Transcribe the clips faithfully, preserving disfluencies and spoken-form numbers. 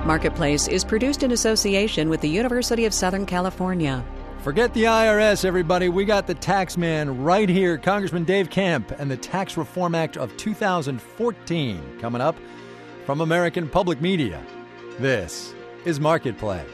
Marketplace is produced in association with the University of Southern California. Forget the I R S, everybody. We got the tax man right here, Congressman Dave Camp, and the Tax Reform Act of two thousand fourteen coming up from American Public Media. This is Marketplace.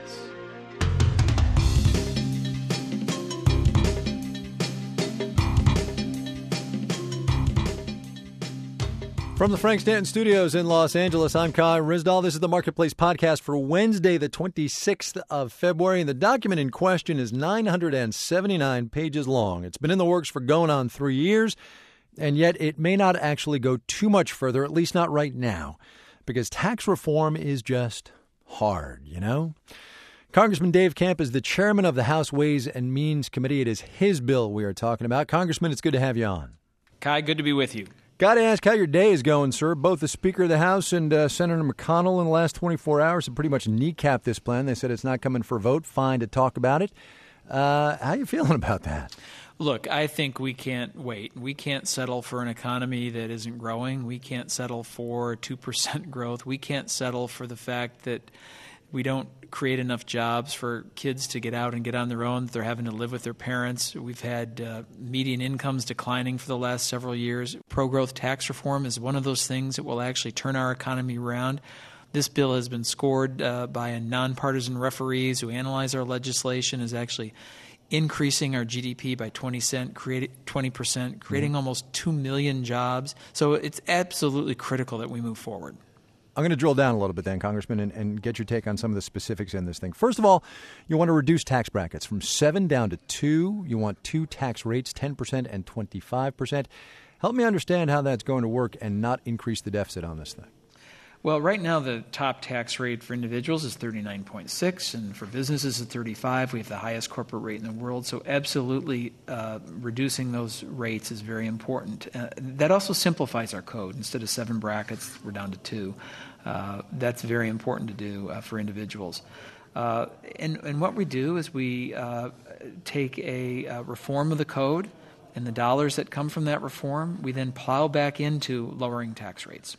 From the Frank Stanton Studios in Los Angeles, I'm Kai Ryssdal. This is the Marketplace podcast for Wednesday, the twenty-sixth of February. And the document in question is nine hundred seventy-nine pages long. It's been in the works for going on three years, and yet it may not actually go too much further, at least not right now, because tax reform is just hard, you know? Congressman Dave Camp is the chairman of the House Ways and Means Committee. It is his bill we are talking about. Congressman, it's good to have you on. Kai, good to be with you. Got to ask how your day is going, sir. Both the Speaker of the House and uh, Senator McConnell in the last twenty-four hours have pretty much kneecapped this plan. They said it's not coming for a vote. Fine to talk about it. Uh, how are you feeling about that? Look, I think we can't wait. We can't settle for an economy that isn't growing. We can't settle for two percent growth. We can't settle for the fact that we don't create enough jobs for kids to get out and get on their own. They're having to live with their parents. We've had uh, median incomes declining for the last several years. Pro-growth tax reform is one of those things that will actually turn our economy around. This bill has been scored uh, by a nonpartisan referees who analyze our legislation, is actually increasing our G D P by twenty percent, creating Mm-hmm. almost two million jobs. So it's absolutely critical that we move forward. I'm going to drill down a little bit then, Congressman, and, and get your take on some of the specifics in this thing. First of all, you want to reduce tax brackets from seven down to two. You want two tax rates, ten percent and twenty-five percent. Help me understand how that's going to work and not increase the deficit on this thing. Well, right now the top tax rate for individuals is thirty-nine point six, and for businesses is thirty-five. We have the highest corporate rate in the world, so absolutely uh, reducing those rates is very important. Uh, that also simplifies our code. Instead of seven brackets, we're down to two. Uh, that's very important to do uh, for individuals. Uh, and, and what we do is we uh, take a uh, reform of the code, and the dollars that come from that reform, we then plow back into lowering tax rates.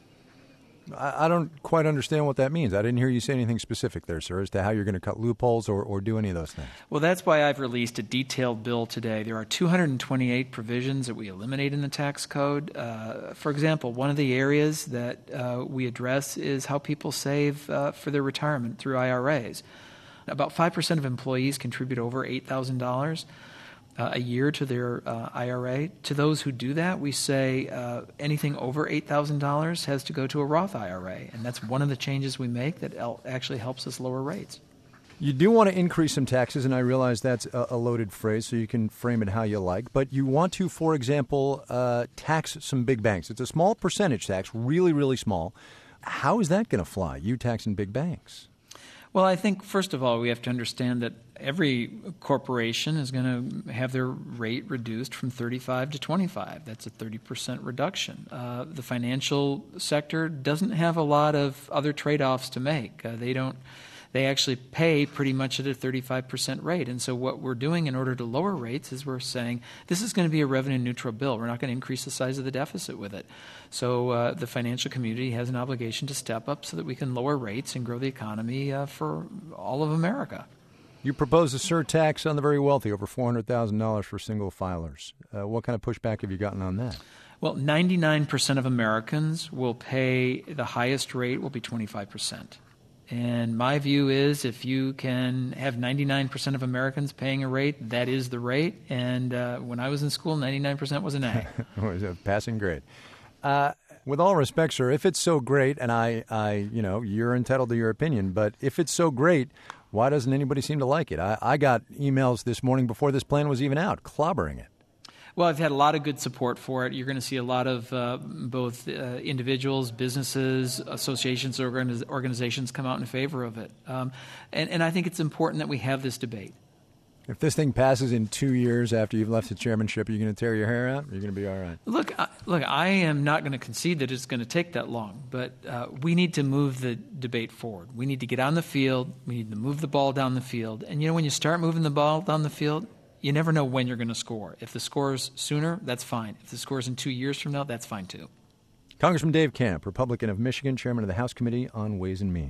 I, I don't quite understand what that means. I didn't hear you say anything specific there, sir, as to how you're going to cut loopholes or, or do any of those things. Well, that's why I've released a detailed bill today. There are two hundred twenty-eight provisions that we eliminate in the tax code. Uh, for example, one of the areas that uh, we address is how people save uh, for their retirement through I R As. About five percent of employees contribute over eight thousand dollars. Uh, a year to their uh, I R A. To those who do that, we say uh, anything over eight thousand dollars has to go to a Roth I R A, and that's one of the changes we make that el- actually helps us lower rates. You do want to increase some taxes, and I realize that's a, a loaded phrase, so you can frame it how you like. But you want to, for example, uh, tax some big banks. It's a small percentage tax, really, really small. How is that going to fly, you taxing big banks? Well, I think, first of all, we have to understand that every corporation is going to have their rate reduced from thirty-five to twenty-five. That's a thirty percent reduction. Uh, the financial sector doesn't have a lot of other trade-offs to make. Uh, they don't. They actually pay pretty much at a thirty-five percent rate. And so what we're doing in order to lower rates is we're saying this is going to be a revenue-neutral bill. We're not going to increase the size of the deficit with it. So uh, the financial community has an obligation to step up so that we can lower rates and grow the economy uh, for all of America. You propose a surtax on the very wealthy, over four hundred thousand dollars for single filers. Uh, what kind of pushback have you gotten on that? Well, ninety-nine percent of Americans will pay, the highest rate will be twenty-five percent. And my view is if you can have ninety-nine percent of Americans paying a rate, that is the rate. And uh, when I was in school, ninety-nine percent was an A. It was a passing grade. Uh, with all respect, sir, if it's so great, and I, I, you know, you're entitled to your opinion, but if it's so great, why doesn't anybody seem to like it? I, I got emails this morning before this plan was even out, clobbering it. Well, I've had a lot of good support for it. You're going to see a lot of uh, both uh, individuals, businesses, associations, organiz- organizations come out in favor of it. Um, and, and I think it's important that we have this debate. If this thing passes in two years after you've left the chairmanship, are you going to tear your hair out? Or are you going to be all right? Look, I, look, I am not going to concede that it's going to take that long, but uh, we need to move the debate forward. We need to get on the field. We need to move the ball down the field. And, you know, when you start moving the ball down the field, you never know when you're going to score. If the score's sooner, that's fine. If the score's in two years from now, that's fine too. Congressman Dave Camp, Republican of Michigan, chairman of the House Committee on Ways and Means.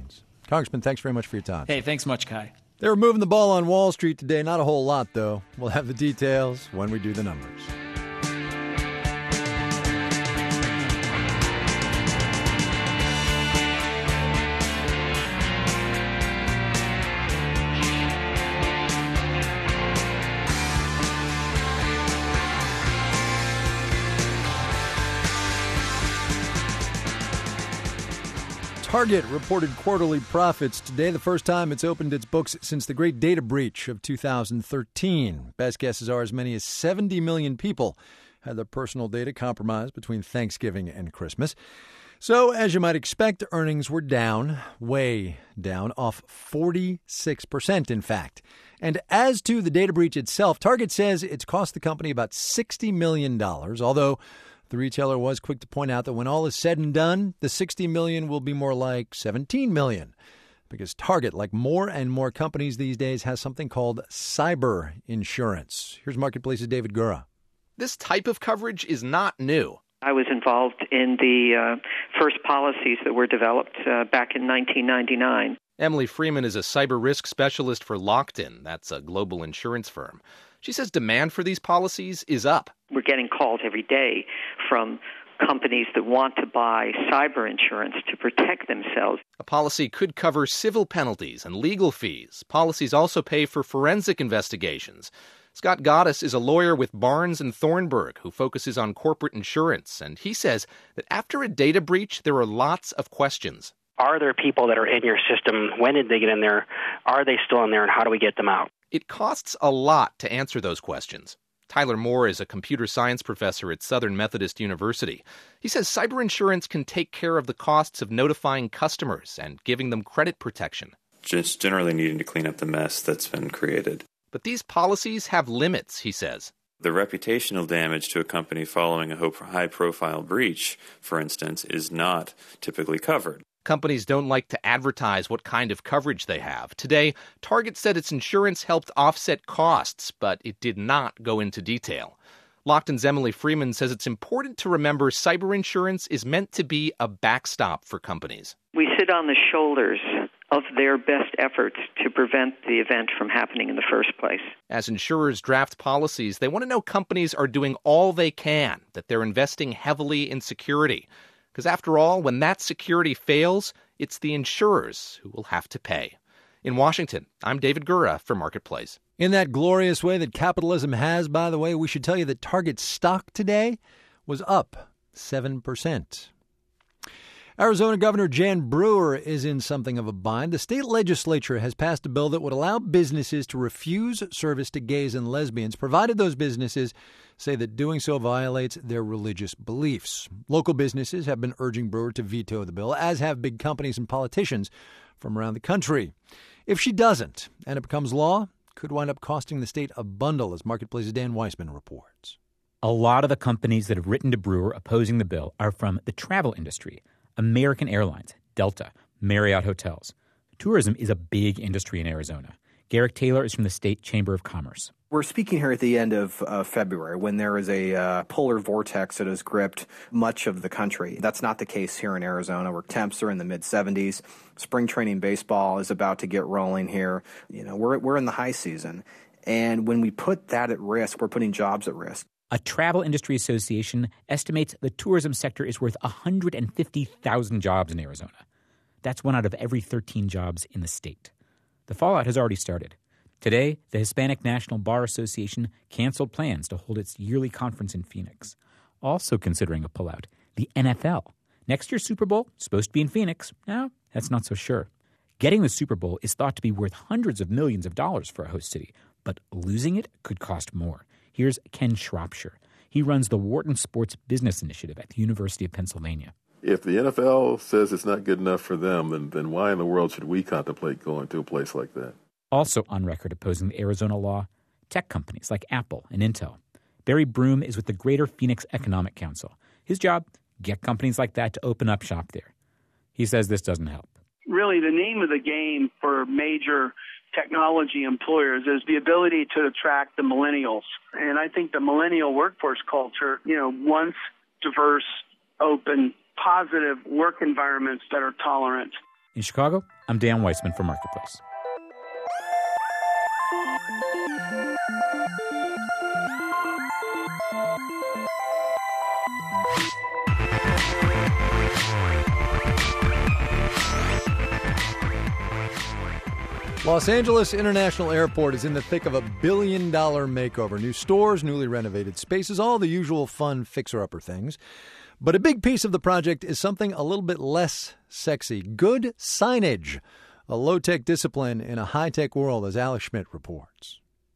Congressman, thanks very much for your time. Hey, thanks much, Kai. They were moving the ball on Wall Street today. Not a whole lot, though. We'll have the details when we do the numbers. Target reported quarterly profits today, the first time it's opened its books since the great data breach of two thousand thirteen. Best guesses are as many as seventy million people had their personal data compromised between Thanksgiving and Christmas. So, as you might expect, earnings were down, way down, off forty-six percent, in fact. And as to the data breach itself, Target says it's cost the company about sixty million dollars, although the retailer was quick to point out that when all is said and done, the sixty million dollars will be more like seventeen million dollars, because Target, like more and more companies these days, has something called cyber insurance. Here's Marketplace's David Gura. This type of coverage is not new. I was involved in the uh, first policies that were developed uh, back in nineteen ninety-nine. Emily Freeman is a cyber risk specialist for Lockton. That's a global insurance firm. She says demand for these policies is up. We're getting calls every day from companies that want to buy cyber insurance to protect themselves. A policy could cover civil penalties and legal fees. Policies also pay for forensic investigations. Scott Goddess is a lawyer with Barnes and Thornburg who focuses on corporate insurance, and he says that after a data breach, there are lots of questions. Are there people that are in your system? When did they get in there? Are they still in there, and how do we get them out? It costs a lot to answer those questions. Tyler Moore is a computer science professor at Southern Methodist University. He says cyber insurance can take care of the costs of notifying customers and giving them credit protection. Just generally needing to clean up the mess that's been created. But these policies have limits, he says. The reputational damage to a company following a high-profile breach, for instance, is not typically covered. Companies don't like to advertise what kind of coverage they have. Today, Target said its insurance helped offset costs, but it did not go into detail. Lockton's Emily Freeman says it's important to remember cyber insurance is meant to be a backstop for companies. We sit on the shoulders of their best efforts to prevent the event from happening in the first place. As insurers draft policies, they want to know companies are doing all they can, that they're investing heavily in security. Because after all, when that security fails, it's the insurers who will have to pay. In Washington, I'm David Gura for Marketplace. In that glorious way that capitalism has, by the way, we should tell you that Target's stock today was up seven percent. Arizona Governor Jan Brewer is in something of a bind. The state legislature has passed a bill that would allow businesses to refuse service to gays and lesbians, provided those businesses say that doing so violates their religious beliefs. Local businesses have been urging Brewer to veto the bill, as have big companies and politicians from around the country. If she doesn't, and it becomes law, could wind up costing the state a bundle, as Marketplace's Dan Weissman reports. A lot of the companies that have written to Brewer opposing the bill are from the travel industry. American Airlines, Delta, Marriott Hotels. Tourism is a big industry in Arizona. Garrick Taylor is from the State Chamber of Commerce. We're speaking here at the end of uh, February when there is a uh, polar vortex that has gripped much of the country. That's not the case here in Arizona, where temps are in the mid seventies. Spring training baseball is about to get rolling here. You know, we're we're in the high season. And when we put that at risk, we're putting jobs at risk. A travel industry association estimates the tourism sector is worth one hundred fifty thousand jobs in Arizona. That's one out of every thirteen jobs in the state. The fallout has already started. Today, the Hispanic National Bar Association canceled plans to hold its yearly conference in Phoenix. Also considering a pullout, the N F L. Next year's Super Bowl is supposed to be in Phoenix. Now, that's not so sure. Getting the Super Bowl is thought to be worth hundreds of millions of dollars for a host city, but losing it could cost more. Here's Ken Shropshire. He runs the Wharton Sports Business Initiative at the University of Pennsylvania. If the N F L says it's not good enough for them, then, then why in the world should we contemplate going to a place like that? Also on record opposing the Arizona law, tech companies like Apple and Intel. Barry Broom is with the Greater Phoenix Economic Council. His job, get companies like that to open up shop there. He says this doesn't help. Really, the name of the game for major technology employers is the ability to attract the millennials. And I think the millennial workforce culture, you know, wants diverse, open, positive work environments that are tolerant. In Chicago, I'm Dan Weissman for Marketplace. Los Angeles International Airport is in the thick of a billion-dollar makeover. New stores, newly renovated spaces, all the usual fun fixer-upper things. But a big piece of the project is something a little bit less sexy. Good signage, a low-tech discipline in a high-tech world, as Alex Schmidt reports.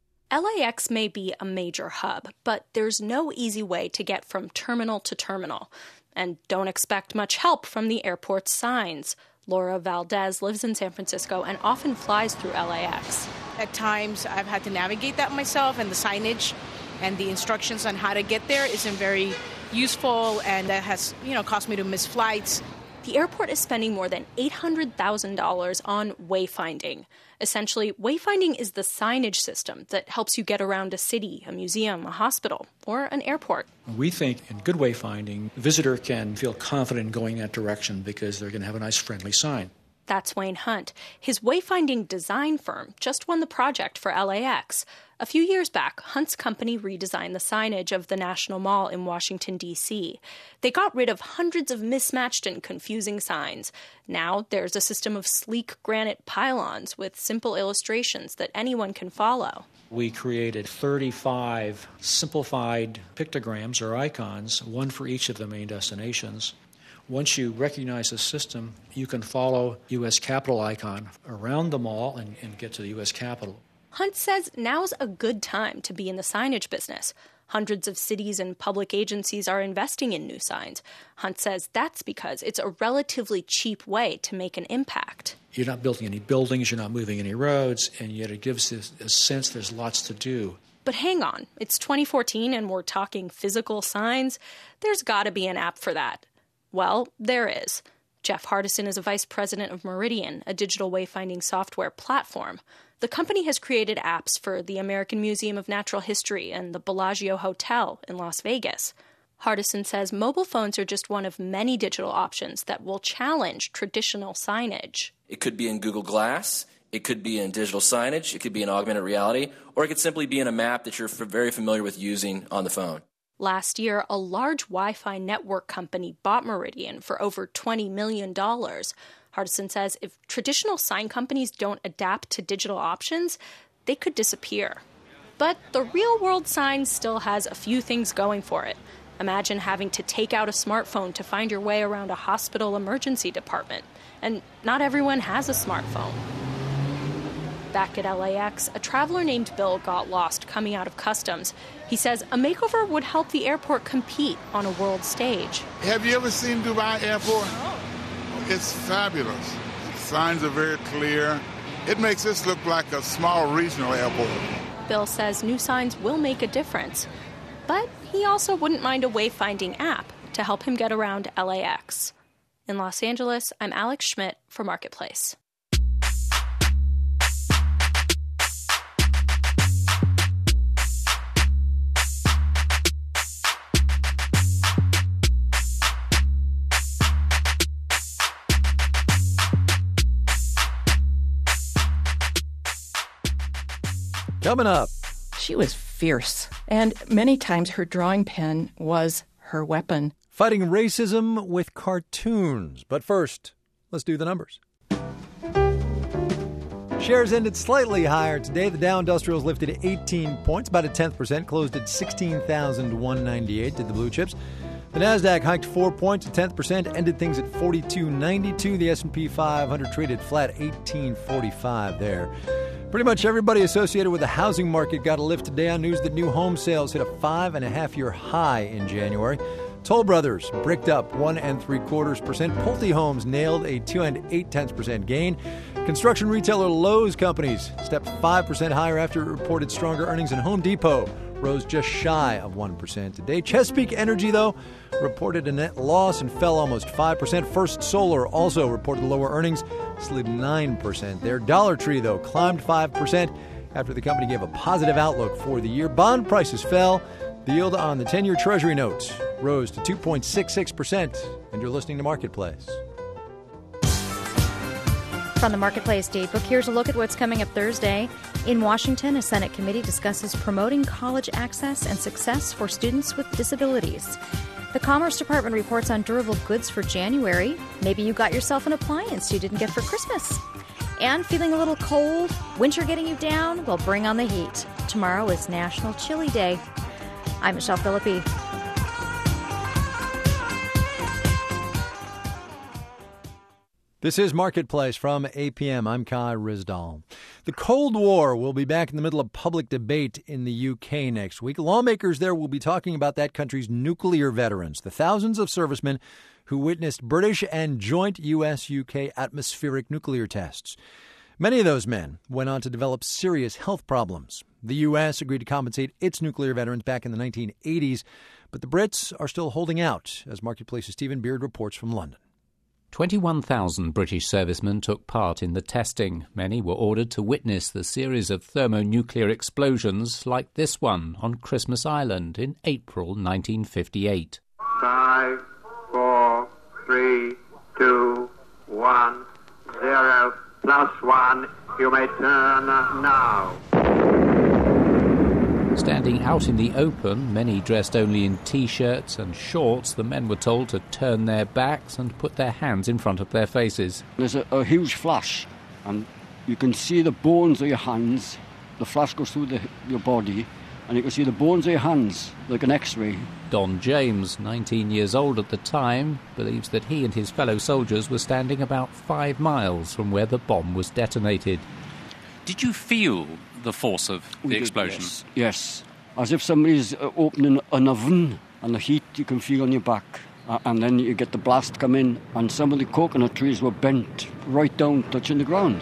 L A X may be a major hub, but there's no easy way to get from terminal to terminal. And don't expect much help from the airport's signs. Laura Valdez lives in San Francisco and often flies through L A X. At times, I've had to navigate that myself, and the signage and the instructions on how to get there isn't very useful, and that has, you know, caused me to miss flights. The airport is spending more than eight hundred thousand dollars on wayfinding. Essentially, wayfinding is the signage system that helps you get around a city, a museum, a hospital, or an airport. We think in good wayfinding, the visitor can feel confident in going that direction because they're going to have a nice, friendly sign. That's Wayne Hunt. His wayfinding design firm just won the project for L A X. A few years back, Hunt's company redesigned the signage of the National Mall in Washington, D C. They got rid of hundreds of mismatched and confusing signs. Now there's a system of sleek granite pylons with simple illustrations that anyone can follow. We created thirty-five simplified pictograms or icons, one for each of the main destinations. Once you recognize the system, you can follow U S Capitol icon around the mall and, and get to the U S Capitol. Hunt says now's a good time to be in the signage business. Hundreds of cities and public agencies are investing in new signs. Hunt says that's because it's a relatively cheap way to make an impact. You're not building any buildings, you're not moving any roads, and yet it gives this, a sense there's lots to do. But hang on, it's twenty fourteen and we're talking physical signs. There's got to be an app for that. Well, there is. Jeff Hardison is a vice president of Meridian, a digital wayfinding software platform. The company has created apps for the American Museum of Natural History and the Bellagio Hotel in Las Vegas. Hardison says mobile phones are just one of many digital options that will challenge traditional signage. It could be in Google Glass, it could be in digital signage, it could be in augmented reality, or it could simply be in a map that you're very familiar with using on the phone. Last year, a large Wi-Fi network company bought Meridian for over twenty million dollars. Hardison says if traditional sign companies don't adapt to digital options, they could disappear. But the real-world sign still has a few things going for it. Imagine having to take out a smartphone to find your way around a hospital emergency department. And not everyone has a smartphone. Back at L A X, a traveler named Bill got lost coming out of customs. He says a makeover would help the airport compete on a world stage. Have you ever seen Dubai Airport? Oh. It's fabulous. Signs are very clear. It makes this look like a small regional airport. Bill says new signs will make a difference. But he also wouldn't mind a wayfinding app to help him get around L A X. In Los Angeles, I'm Alex Schmidt for Marketplace. Coming up. She was fierce, and many times her drawing pen was her weapon. Fighting racism with cartoons. But first, let's do the numbers. Shares ended slightly higher today. The Dow Industrials lifted eighteen points, about a tenth percent, closed at sixteen thousand one hundred ninety-eight, did the blue chips. The Nasdaq hiked four points, a tenth percent, ended things at forty-two ninety-two. The S and P five hundred traded flat, eighteen forty-five there. Pretty much everybody associated with the housing market got a lift today on news that new home sales hit a five and a half year high in January. Toll Brothers bricked up one and three quarters percent. Pulte Homes nailed a two and eight tenths percent gain. Construction retailer Lowe's companies stepped five percent higher after it reported stronger earnings, and Home Depot rose just shy of one percent today. Chesapeake Energy, though, reported a net loss and fell almost five percent. First Solar also reported lower earnings, slid nine percent there. Dollar Tree, though, climbed five percent after the company gave a positive outlook for the year. Bond prices fell. The yield on the ten-year Treasury notes rose to two point six six percent. And you're listening to Marketplace. on the Marketplace Datebook. Here's a look at what's coming up Thursday. In Washington, a Senate committee discusses promoting college access and success for students with disabilities. The Commerce Department reports on durable goods for January. Maybe you got yourself an appliance you didn't get for Christmas. And feeling a little cold, winter getting you down? Well, bring on the heat. Tomorrow is National Chili Day. I'm Michelle Philippi. This is Marketplace from A P M. I'm Kai Rizdal. The Cold War will be back in the middle of public debate in the U K next week. Lawmakers there will be talking about that country's nuclear veterans, the thousands of servicemen who witnessed British and joint U S U K atmospheric nuclear tests. Many of those men went on to develop serious health problems. The U S agreed to compensate its nuclear veterans back in the nineteen eighties, but the Brits are still holding out, as Marketplace's Stephen Beard reports from London. twenty-one thousand British servicemen took part in the testing. Many were ordered to witness the series of thermonuclear explosions like this one on Christmas Island in April nineteen fifty-eight. Five, four, three, two, one, zero, plus one. You may turn now. Standing out in the open, many dressed only in T-shirts and shorts, the men were told to turn their backs and put their hands in front of their faces. There's a, a huge flash, and you can see the bones of your hands. The flash goes through the, your body, and you can see the bones of your hands, like an X-ray. Don James, nineteen years old at the time, believes that he and his fellow soldiers were standing about five miles from where the bomb was detonated. Did you feel the force of the We explosion? Did, yes. yes, as if somebody's uh, opening an oven, and the heat you can feel on your back. Uh, and then you get the blast come in, and some of the coconut trees were bent right down, touching the ground.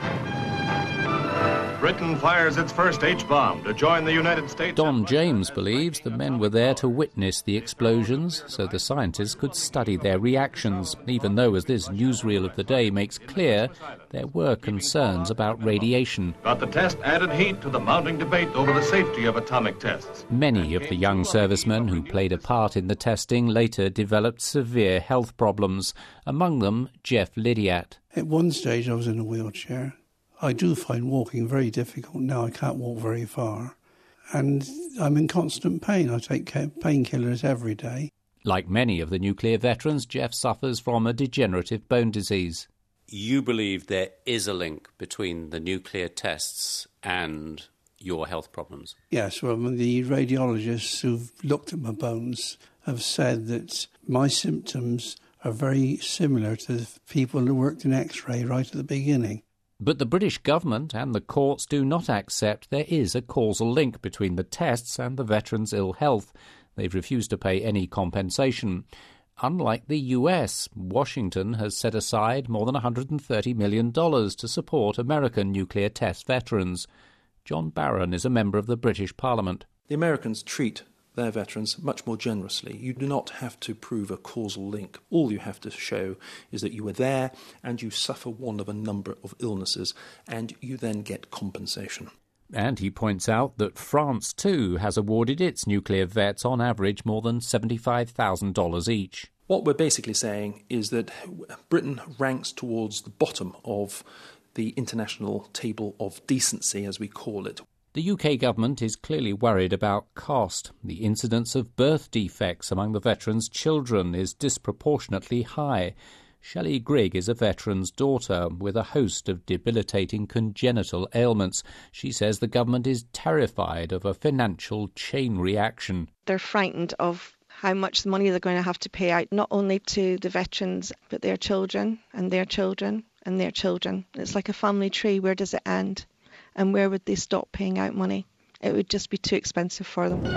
Britain fires its first H-bomb to join the United States. Don James believes the men were there to witness the explosions so the scientists could study their reactions, even though, as this newsreel of the day makes clear, there were concerns about radiation. But the test added heat to the mounting debate over the safety of atomic tests. Many of the young servicemen who played a part in the testing later developed severe health problems, among them Jeff Lydiat. At one stage I was in a wheelchair. I do find walking very difficult now. I can't walk very far. And I'm in constant pain. I take painkillers every day. Like many of the nuclear veterans, Jeff suffers from a degenerative bone disease. You believe there is a link between the nuclear tests and your health problems? Yes, well, the radiologists who've looked at my bones have said that my symptoms are very similar to the people who worked in X-ray right at the beginning. But the British government and the courts do not accept there is a causal link between the tests and the veterans' ill health. They've refused to pay any compensation. Unlike the U S, Washington has set aside more than one hundred thirty million dollars to support American nuclear test veterans. John Barron is a member of the British Parliament. The Americans treat their veterans much more generously. You do not have to prove a causal link. All you have to show is that you were there and you suffer one of a number of illnesses, and you then get compensation. And he points out that France, too, has awarded its nuclear vets on average more than seventy-five thousand dollars each. What we're basically saying is that Britain ranks towards the bottom of the international table of decency, as we call it. The U K government is clearly worried about cost. The incidence of birth defects among the veterans' children is disproportionately high. Shelley Grigg is a veteran's daughter with a host of debilitating congenital ailments. She says the government is terrified of a financial chain reaction. They're frightened of how much money they're going to have to pay out, not only to the veterans, but their children and their children and their children. It's like a family tree. Where does it end? And where would they stop paying out money? It would just be too expensive for them.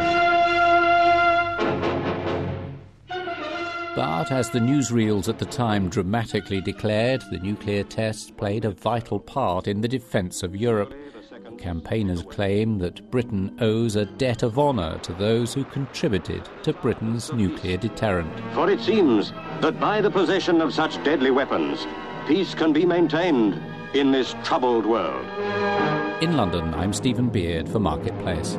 But as the newsreels at the time dramatically declared, the nuclear tests played a vital part in the defence of Europe. Campaigners claim that Britain owes a debt of honour to those who contributed to Britain's nuclear deterrent. For it seems that by the possession of such deadly weapons, peace can be maintained in this troubled world. In London, I'm Stephen Beard for Marketplace.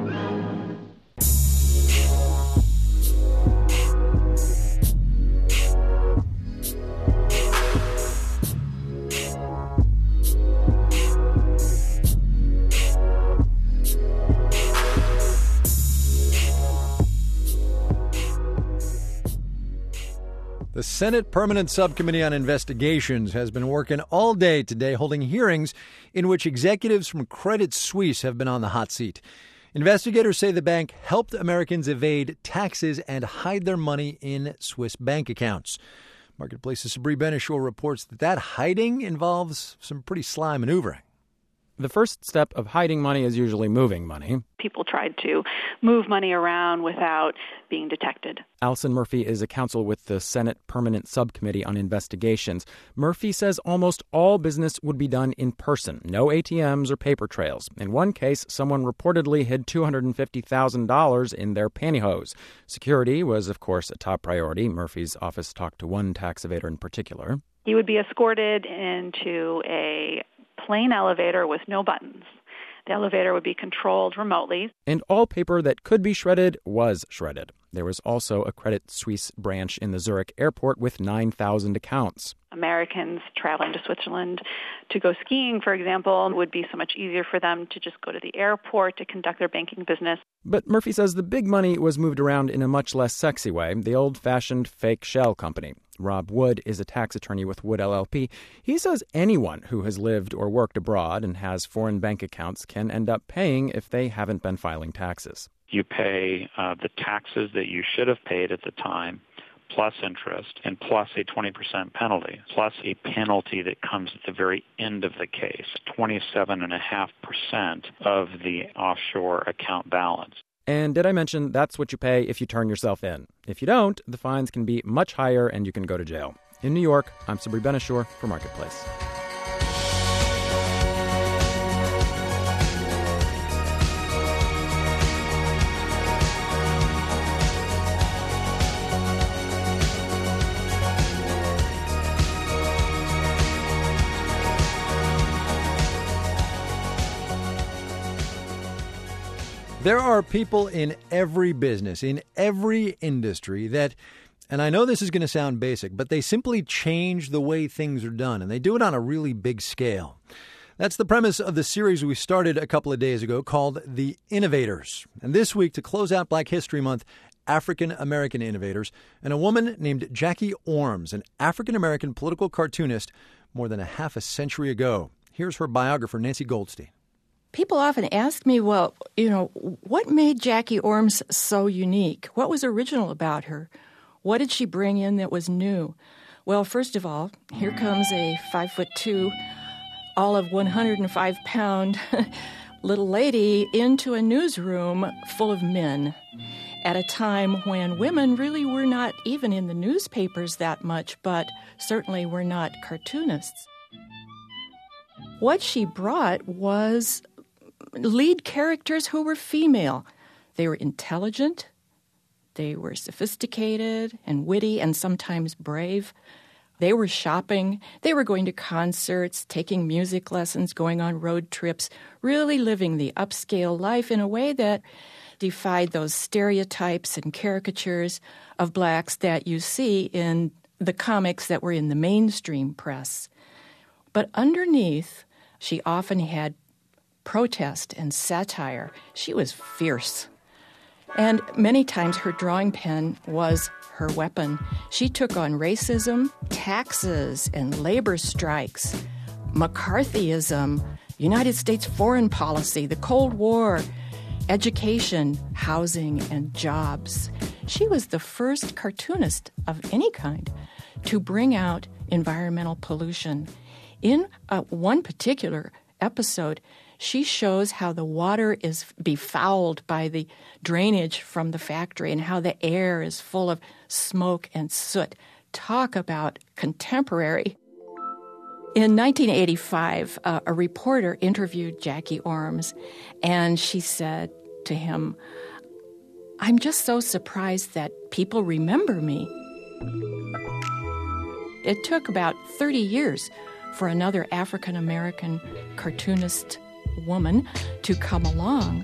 The Senate Permanent Subcommittee on Investigations has been working all day today, holding hearings in which executives from Credit Suisse have been on the hot seat. Investigators say the bank helped Americans evade taxes and hide their money in Swiss bank accounts. Marketplace's Sabri Benishore reports that that hiding involves some pretty sly maneuvering. The first step of hiding money is usually moving money. People tried to move money around without being detected. Allison Murphy is a counsel with the Senate Permanent Subcommittee on Investigations. Murphy says almost all business would be done in person, no A T Ms or paper trails. In one case, someone reportedly hid two hundred fifty thousand dollars in their pantyhose. Security was, of course, a top priority. Murphy's office talked to one tax evader in particular. He would be escorted into a plain elevator with no buttons. The elevator would be controlled remotely. And all paper that could be shredded was shredded. There was also a Credit Suisse branch in the Zurich airport with nine thousand accounts. Americans traveling to Switzerland to go skiing, for example, would be so much easier for them to just go to the airport to conduct their banking business. But Murphy says the big money was moved around in a much less sexy way, the old-fashioned fake shell company. Rob Wood is a tax attorney with Wood L L P. He says anyone who has lived or worked abroad and has foreign bank accounts can end up paying if they haven't been filing taxes. You pay uh, the taxes that you should have paid at the time, plus interest, and plus a twenty percent penalty, plus a penalty that comes at the very end of the case, twenty-seven point five percent of the offshore account balance. And did I mention that's what you pay if you turn yourself in? If you don't, the fines can be much higher and you can go to jail. In New York, I'm Sabri Benishore for Marketplace. There are people in every business, in every industry that, and I know this is going to sound basic, but they simply change the way things are done, and they do it on a really big scale. That's the premise of the series we started a couple of days ago called The Innovators. And this week, to close out Black History Month, African-American innovators, and a woman named Jackie Orms, an African-American political cartoonist more than a half a century ago. Here's her biographer, Nancy Goldstein. People often ask me, well, you know, what made Jackie Orms so unique? What was original about her? What did she bring in that was new? Well, first of all, here comes a five foot two, all of one hundred five pound little lady into a newsroom full of men at a time when women really were not even in the newspapers that much, but certainly were not cartoonists. What she brought was lead characters who were female. They were intelligent, they were sophisticated and witty and sometimes brave. They were shopping, they were going to concerts, taking music lessons, going on road trips, really living the upscale life in a way that defied those stereotypes and caricatures of blacks that you see in the comics that were in the mainstream press. But underneath, she often had protest and satire. She was fierce. And many times her drawing pen was her weapon. She took on racism, taxes, and labor strikes, McCarthyism, United States foreign policy, the Cold War, education, housing, and jobs. She was the first cartoonist of any kind to bring out environmental pollution. In uh, one particular episode, she shows how the water is befouled by the drainage from the factory and how the air is full of smoke and soot. Talk about contemporary. In nineteen eighty-five, uh, a reporter interviewed Jackie Orms, and she said to him, "I'm just so surprised that people remember me." It took about thirty years for another African-American cartoonist woman to come along.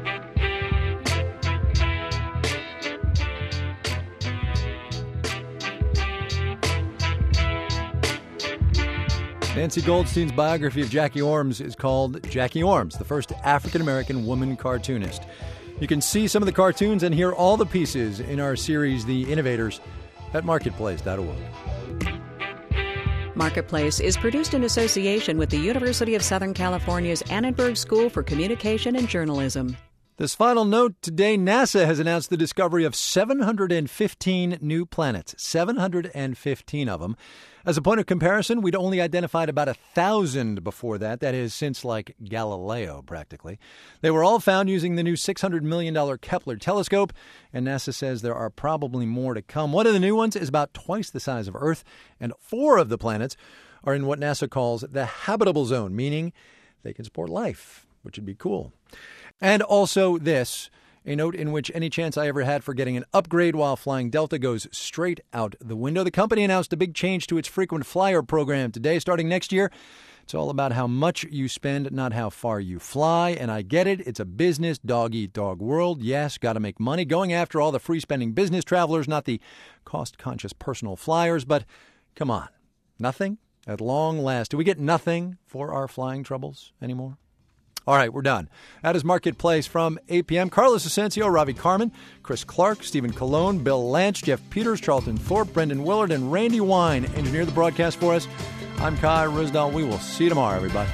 Nancy Goldstein's biography of Jackie Orms is called Jackie Orms, the first African-American woman cartoonist. You can see some of the cartoons and hear all the pieces in our series, The Innovators. at marketplace dot org. Marketplace is produced in association with the University of Southern California's Annenberg School for Communication and Journalism. This final note today, NASA has announced the discovery of seven hundred fifteen new planets, seven hundred fifteen of them. As a point of comparison, we'd only identified about a thousand before that. That is, since like Galileo, practically. They were all found using the new six hundred million dollars Kepler telescope, and NASA says there are probably more to come. One of the new ones is about twice the size of Earth, and four of the planets are in what NASA calls the habitable zone, meaning they can support life, which would be cool. And also this, a note in which any chance I ever had for getting an upgrade while flying Delta goes straight out the window. The company announced a big change to its frequent flyer program today. Starting next year, it's all about how much you spend, not how far you fly. And I get it. It's a business, dog-eat-dog world. Yes, got to make money. Going after all the free-spending business travelers, not the cost-conscious personal flyers. But come on, nothing at long last. Do we get nothing for our flying troubles anymore? All right, we're done. That is Marketplace from eight p.m. Carlos Asensio, Ravi Carmen, Chris Clark, Stephen Colon, Bill Lance, Jeff Peters, Charlton Thorpe, Brendan Willard, and Randy Wine engineer the broadcast for us. I'm Kai Ryssdal. We will see you tomorrow, everybody.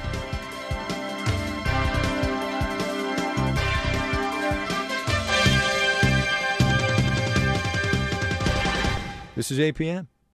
This is eight p.m.